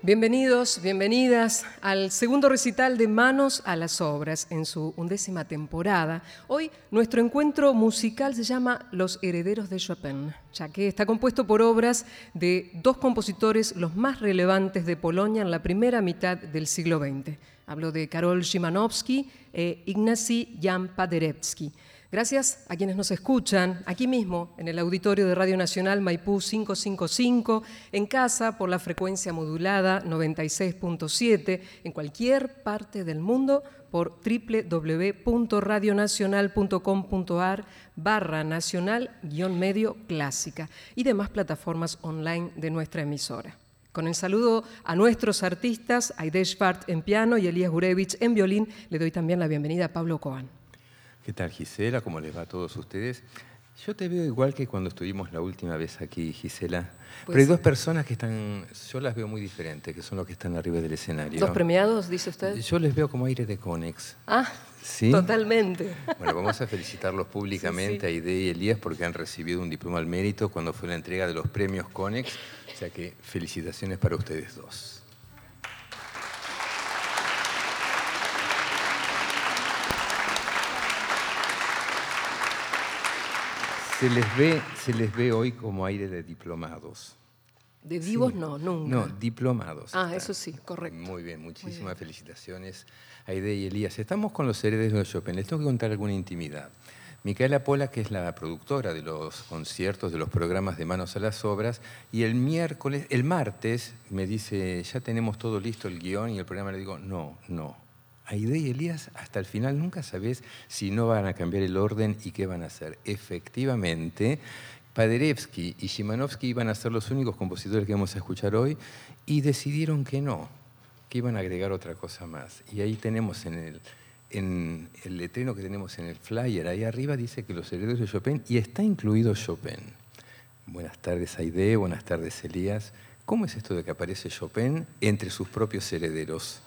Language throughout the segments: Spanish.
Bienvenidos, bienvenidas al segundo recital de Manos a las Obras en su 11ª temporada. Hoy nuestro encuentro musical se llama Los Herederos de Chopin, ya que está compuesto por obras de dos compositores los más relevantes de Polonia en la primera mitad del siglo XX. Hablo de Karol Szymanowski e Ignacy Jan Paderewski. Gracias a quienes nos escuchan aquí mismo en el auditorio de Radio Nacional Maipú 555, en casa por la frecuencia modulada 96.7, en cualquier parte del mundo por www.radionacional.com.ar/nacional-medio clásica y demás plataformas online de nuestra emisora. Con el saludo a nuestros artistas, Aide Schwartz en piano y Elías Gurevich en violín, le doy también la bienvenida a Pablo Coan. ¿Qué tal, Gisela? ¿Cómo les va a todos ustedes? Yo te veo igual que cuando estuvimos la última vez aquí, Gisela. Pues, pero hay dos personas que están, yo las veo muy diferentes, que son los que están arriba del escenario. ¿Dos premiados, dice usted? Yo les veo como aire de Konex. Ah, ¿sí? Totalmente. Bueno, vamos a felicitarlos públicamente a Aide y Elías porque han recibido un diploma al mérito cuando fue la entrega de los premios Konex. O sea que felicitaciones para ustedes dos. Se les ve hoy como aire de diplomados. De vivos sí. No, nunca. No, diplomados. Ah, eso sí, correcto. Muy bien, muchísimas felicitaciones a Aide y Elías. Estamos con los herederos de Chopin. Les tengo que contar alguna intimidad. Micaela Pola, que es la productora de los conciertos, de los programas de Manos a las Obras, y el martes me dice, ya tenemos todo listo, el guión y el programa. Le digo, no. Aide y Elías, hasta el final nunca sabés si no van a cambiar el orden y qué van a hacer. Efectivamente, Paderewski y Szymanowski iban a ser los únicos compositores que vamos a escuchar hoy y decidieron que no, que iban a agregar otra cosa más. Y ahí tenemos en el letrero que tenemos en el flyer, ahí arriba dice que los herederos de Chopin y está incluido Chopin. Buenas tardes, Aide, buenas tardes, Elías. ¿Cómo es esto de que aparece Chopin entre sus propios herederos?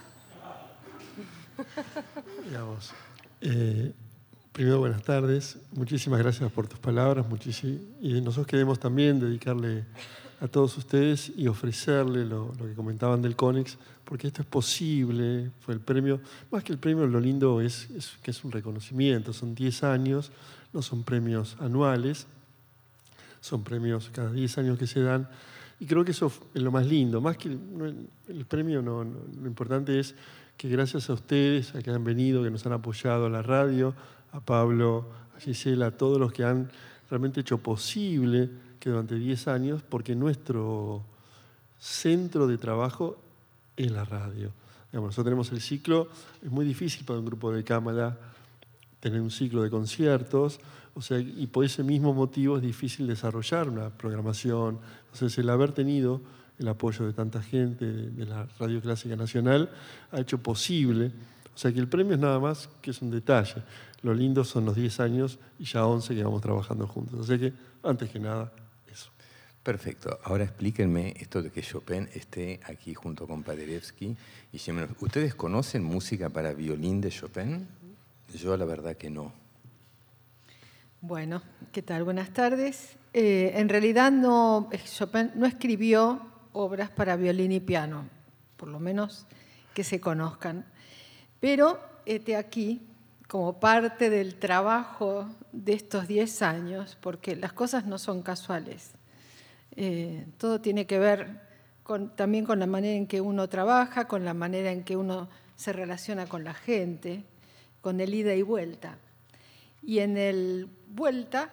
Digamos, primero, buenas tardes. Muchísimas gracias por tus palabras. Y nosotros queremos también dedicarle a todos ustedes y ofrecerle lo que comentaban del Konex, porque esto es posible. Fue el premio, más que el premio, lo lindo es que es un reconocimiento. Son 10 años, no son premios anuales, son premios cada 10 años que se dan. Y creo que eso es lo más lindo. Más que el premio, lo importante es que gracias a ustedes, a que han venido, que nos han apoyado a la radio, a Pablo, a Gisela, a todos los que han realmente hecho posible que durante 10 años, porque nuestro centro de trabajo es la radio. Digamos, nosotros tenemos el ciclo, es muy difícil para un grupo de cámara tener un ciclo de conciertos, o sea, y por ese mismo motivo es difícil desarrollar una programación. Entonces, el haber tenido el apoyo de tanta gente de la Radio Clásica Nacional ha hecho posible. O sea que el premio es nada más que es un detalle. Lo lindo son los 10 años y ya 11 que vamos trabajando juntos. O sea que, antes que nada, eso. Perfecto. Ahora explíquenme esto de que Chopin esté aquí junto con Paderewski y Szymanowski. ¿Ustedes conocen música para violín de Chopin? Yo la verdad que no. Bueno, ¿qué tal? Buenas tardes. En realidad Chopin no escribió obras para violín y piano, por lo menos que se conozcan. Pero aquí, como parte del trabajo de estos 10 años, porque las cosas no son casuales, todo tiene que ver también con la manera en que uno trabaja, con la manera en que uno se relaciona con la gente, con el ida y vuelta. Y en el vuelta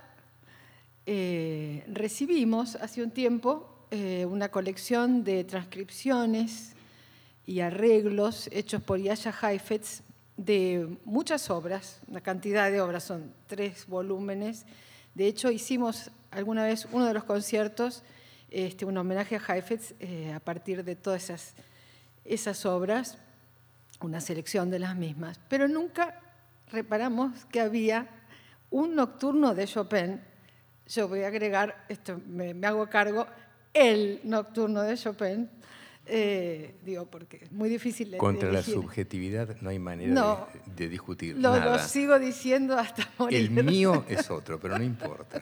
recibimos hace un tiempo una colección de transcripciones y arreglos hechos por Jascha Heifetz de muchas obras, una cantidad de obras, son 3 volúmenes. De hecho, hicimos alguna vez uno de los conciertos, un homenaje a Heifetz a partir de todas esas obras, una selección de las mismas. Pero nunca reparamos que había un nocturno de Chopin. Yo voy a agregar, me hago cargo, el nocturno de Chopin, porque es muy difícil de Contra elegir. La subjetividad no hay manera de discutir nada. Lo sigo diciendo hasta morir. El mío es otro, pero no importa.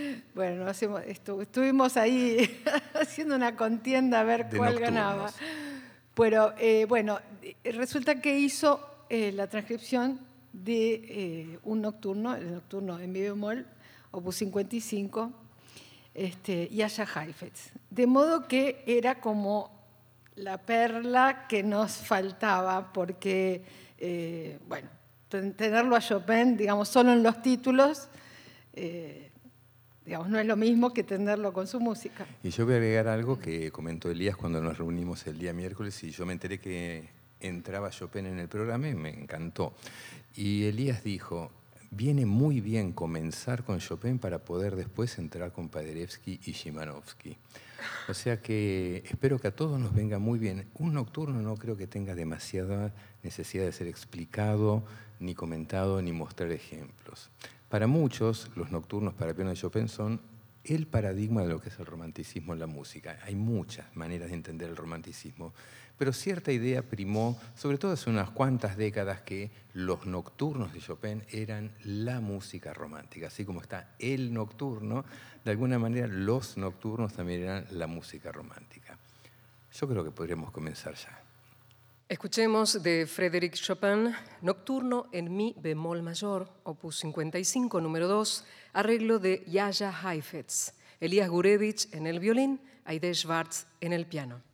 Bueno, estuvimos ahí haciendo una contienda a ver cuál ganaba. Pero bueno, resulta que hizo la transcripción de un nocturno, el nocturno en mi bemol, opus 55, Jascha Heifetz. De modo que era como la perla que nos faltaba, porque, bueno, tenerlo a Chopin, digamos, solo en los títulos, digamos, no es lo mismo que tenerlo con su música. Y yo voy a agregar algo que comentó Elías cuando nos reunimos el día miércoles y yo me enteré que entraba Chopin en el programa y me encantó. Y Elías dijo, viene muy bien comenzar con Chopin para poder después entrar con Paderewski y Szymanowski. O sea que espero que a todos nos venga muy bien. Un nocturno no creo que tenga demasiada necesidad de ser explicado, ni comentado, ni mostrar ejemplos. Para muchos, los nocturnos para piano de Chopin son el paradigma de lo que es el romanticismo en la música. Hay muchas maneras de entender el romanticismo, pero cierta idea primó, sobre todo hace unas cuantas décadas, que los nocturnos de Chopin eran la música romántica. Así como está el nocturno, de alguna manera los nocturnos también eran la música romántica. Yo creo que podríamos comenzar ya. Escuchemos de Frédéric Chopin, Nocturno en mi bemol mayor, opus 55, número 2, arreglo de Jascha Heifetz, Elías Gurevich en el violín, Aide Schwartz en el piano.